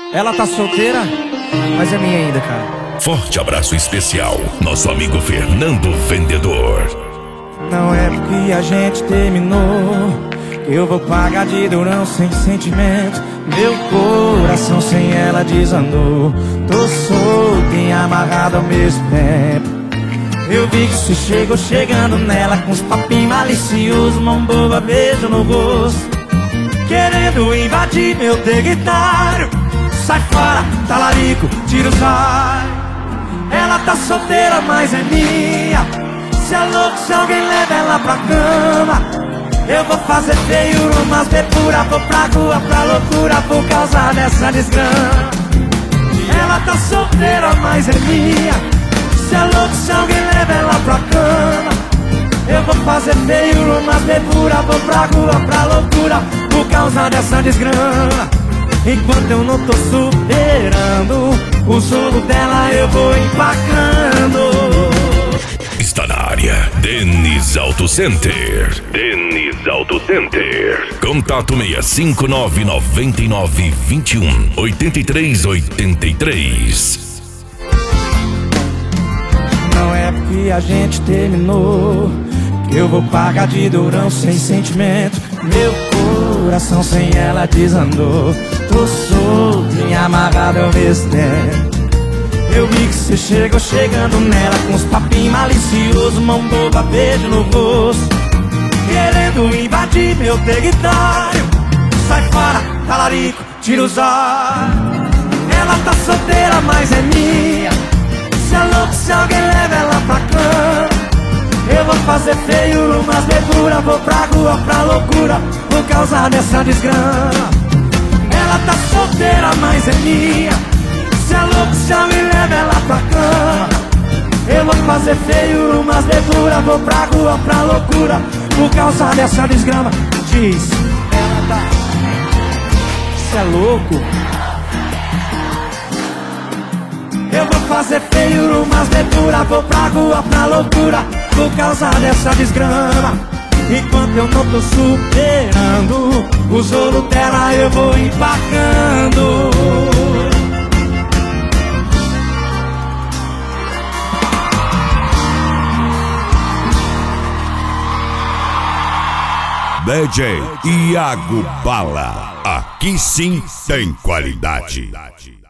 Ela tá solteira, mas é minha ainda, cara. Forte abraço especial, nosso amigo Fernando Vendedor. Não é porque a gente terminou que eu vou pagar de durão sem sentimento. Meu coração sem ela desandou. Tô solto e amarrado ao mesmo tempo. Eu vi que você chegou chegando nela com os papinhos maliciosos, mão boba, beijo no rosto, querendo invadir meu território. Sai fora, talarico, tira os olhos. Ela tá solteira, mas é minha. Se é louco, se alguém leva ela pra cama, eu vou fazer feio, umas depura. Vou pra rua, pra loucura, por causa dessa desgrama. Ela tá solteira, mas é minha. Se é louco, se alguém leva ela pra cama, eu vou fazer feio, umas depura. Vou pra rua, pra loucura, por causa dessa desgrama. Enquanto eu não tô superando o solo dela, eu vou empacando. Está na área, Denis Auto Center. Denis Auto Center. Contato 659-9921-8383. Não é porque a gente terminou que eu vou pagar de durão sem sentimento. Meu coração sem ela desandou. Tô solto e amarrado ao mesmo tempo. Eu vi que você chegou chegando nela com os papinhos maliciosos, mão boba, beijo no rosto, querendo invadir meu território. Sai fora, talarico, tira os olhos. Ela tá solteira, mas é minha. Se é louco, se alguém leva ela pra cama, eu vou fazer feio, umas depura. Vou pra rua, pra loucura, por causa dessa desgrama. Ela tá solteira, mas é minha. Se é louco, se alguém leva ela pra cama, eu vou fazer feio, umas depura. Vou pra rua, pra loucura, por causa dessa desgrama. Diz, ela tá... Cê é louco? Eu vou fazer feio, umas depura. Vou pra rua, pra loucura, por causa dessa desgrama. Enquanto eu não tô superando o solo dela, eu vou empacando. DJ Iago Bala. Aqui sim tem qualidade.